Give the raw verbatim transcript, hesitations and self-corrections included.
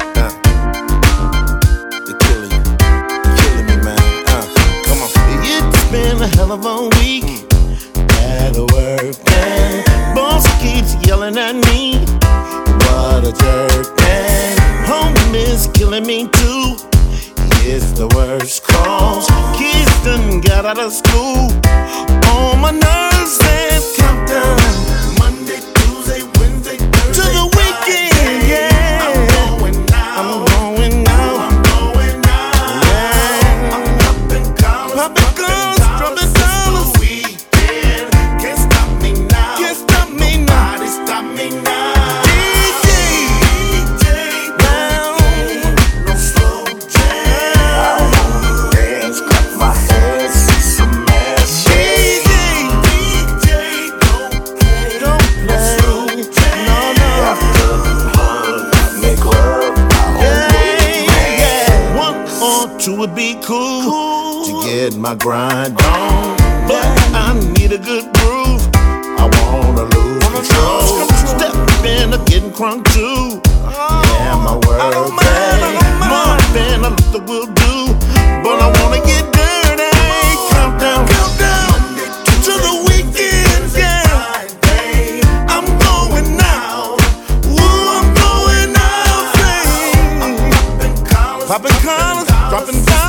Uh, you're killing, you're killing me, man. Uh, come on. It's been a hell of a week at work, man. Boss keeps yelling at me. What a jerk, man. Home is killing me too. It's the worst cause. Kids done got out of school. All my nerves and countdown. Monday, Tuesday, Wednesday, Thursday, to the weekend, yeah. I'm going out. I'm going out. I'm going out. Yeah. I'm popping collars, popping collars, dropping dollars. The weekend can't stop me now. Can't stop me now. Nobody stop me now. Two would be cool, cool to get my grind on, but I need a good groove. I wanna lose control. Stepping or getting crunk too. Yeah, my world day. More than a Luther will do, but I wanna get dirty. Countdown, countdown to the weekend, yeah. I'm going out. Ooh, I'm going out, babe. Popping collars, dropping down.